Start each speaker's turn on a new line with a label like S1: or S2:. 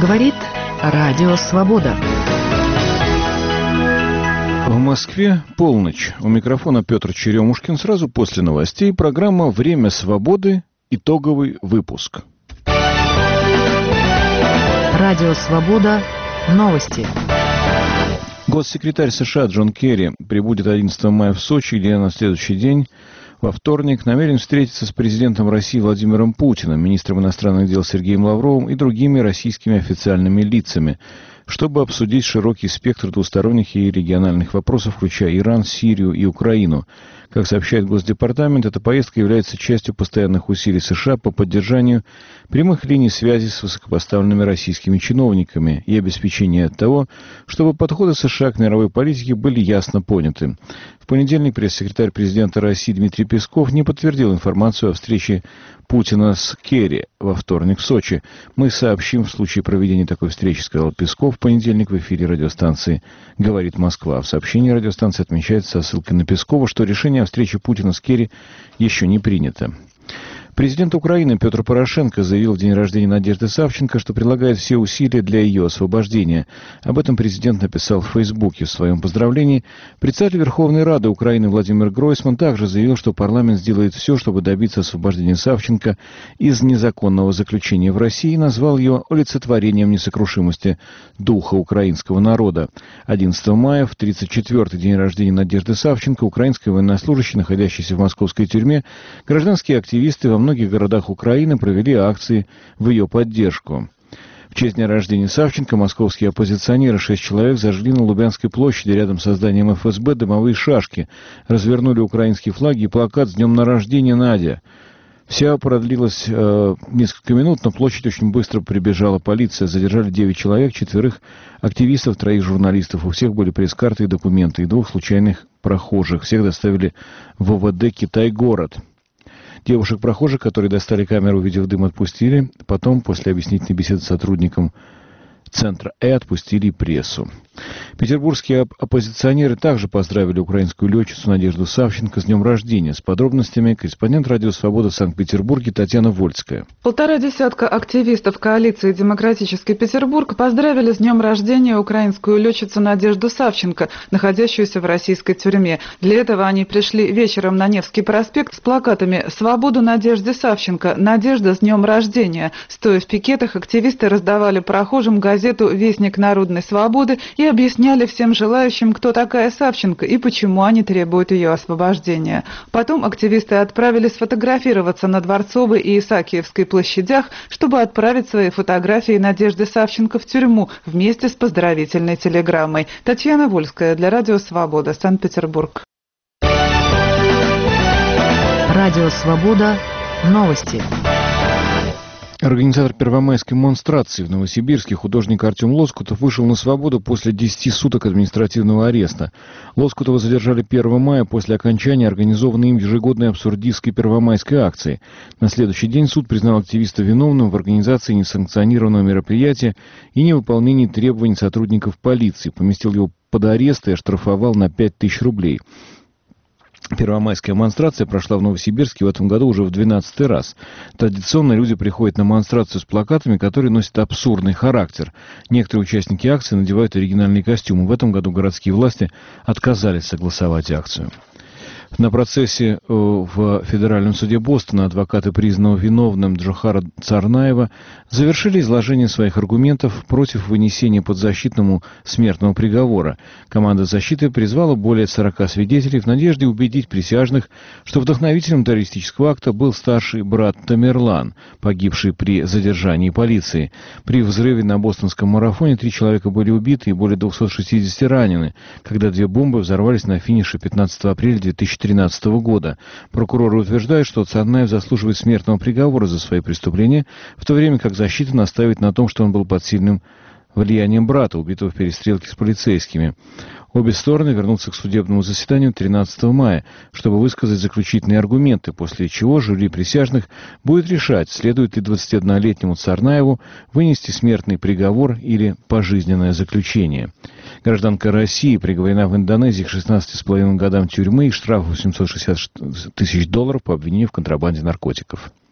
S1: Говорит Радио Свобода.
S2: В Москве полночь. У микрофона Петр Черемушкин. Сразу после новостей программа «Время свободы». Итоговый выпуск.
S1: Радио Свобода. Новости.
S2: Госсекретарь США Джон Керри прибудет 11 мая в Сочи, где на следующий день, во вторник, намерен встретиться с президентом России Владимиром Путиным, министром иностранных дел Сергеем Лавровым и другими российскими официальными лицами, чтобы обсудить широкий спектр двусторонних и региональных вопросов, включая Иран, Сирию и Украину. Как сообщает Госдепартамент, эта поездка является частью постоянных усилий США по поддержанию прямых линий связи с высокопоставленными российскими чиновниками и обеспечения того, чтобы подходы США к мировой политике были ясно поняты. В понедельник пресс-секретарь президента России Дмитрий Песков не подтвердил информацию о встрече Путина с Керри во вторник в Сочи. «Мы сообщим в случае проведения такой встречи», — сказал Песков в понедельник в эфире радиостанции «Говорит Москва». В сообщении радиостанции отмечается со ссылкой на Пескова, что решение о встрече Путина с Керри еще не принято. Президент Украины Петр Порошенко заявил в день рождения Надежды Савченко, что прилагает все усилия для ее освобождения. Об этом президент написал в Фейсбуке в своем поздравлении. Председатель Верховной Рады Украины Владимир Гройсман также заявил, что парламент сделает все, чтобы добиться освобождения Савченко из незаконного заключения в России, и назвал ее олицетворением несокрушимости духа украинского народа. 11 мая, в 34-й день рождения Надежды Савченко, украинская военнослужащая, находящаяся в московской тюрьме, гражданские активисты во многих городах Украины провели акции в ее поддержку. В честь дня рождения Савченко московские оппозиционеры, 6 человек, зажгли на Лубянской площади рядом со зданием ФСБ дымовые шашки, развернули украинские флаги и плакат «С днем на рождение, Надя!». Вся продлилась несколько минут, но площадь очень быстро прибежала полиция. Задержали 9 человек, 4 активистов, 3 журналистов. У всех были пресс-карты и документы, и 2 случайных прохожих. Всех доставили в ОВД «Китай-город». Девушек-прохожих, которые достали камеру, увидев дым, отпустили. Потом, после объяснительной беседы с сотрудником Центра отпустили прессу. Петербургские оппозиционеры также поздравили украинскую летчицу Надежду Савченко с днем рождения. С подробностями корреспондент Радио Свобода в Санкт-Петербурге Татьяна Вольская.
S3: 1,5 десятка активистов коалиции «Демократический Петербург» поздравили с днем рождения украинскую летчицу Надежду Савченко, находящуюся в российской тюрьме. Для этого они пришли вечером на Невский проспект с плакатами «Свободу Надежде Савченко! Надежда с днем рождения!». Стоя в пикетах, активисты раздавали прохожим газету «Вестник народной свободы» и объясняли всем желающим, кто такая Савченко и почему они требуют ее освобождения. Потом активисты отправились фотографироваться на Дворцовой и Исаакиевской площадях, чтобы отправить свои фотографии Надежды Савченко в тюрьму вместе с поздравительной телеграммой. Татьяна Вольская для Радио Свобода, Санкт-Петербург.
S1: Радио Свобода. Новости.
S2: Организатор первомайской монстрации в Новосибирске, художник Артем Лоскутов, вышел на свободу после 10 суток административного ареста. Лоскутова задержали 1 мая после окончания организованной им ежегодной абсурдистской первомайской акции. На следующий день суд признал активиста виновным в организации несанкционированного мероприятия и невыполнении требований сотрудников полиции, поместил его под арест и оштрафовал на 5000 рублей. Первомайская монстрация прошла в Новосибирске в этом году уже в 12-й раз. Традиционно люди приходят на монстрацию с плакатами, которые носят абсурдный характер. Некоторые участники акции надевают оригинальные костюмы. В этом году городские власти отказались согласовать акцию. На процессе в Федеральном суде Бостона адвокаты признанного виновным Джохара Царнаева завершили изложение своих аргументов против вынесения подзащитному смертного приговора. Команда защиты призвала более 40 свидетелей в надежде убедить присяжных, что вдохновителем террористического акта был старший брат Тамерлан, погибший при задержании полиции. При взрыве на бостонском марафоне 3 человека были убиты и более 260 ранены, когда 2 бомбы взорвались на финише 15 апреля 2013 года. Прокуроры утверждают, что Царнаев заслуживает смертного приговора за свои преступления, в то время как защита настаивает на том, что он был под сильным влиянием брата, убитого в перестрелке с полицейскими. Обе стороны вернутся к судебному заседанию 13 мая, чтобы высказать заключительные аргументы, после чего жюри присяжных будет решать, следует ли 21-летнему Царнаеву вынести смертный приговор или пожизненное заключение. Гражданка России приговорена в Индонезии к 16,5 годам тюрьмы и штрафу $860 тысяч по обвинению в контрабанде наркотиков.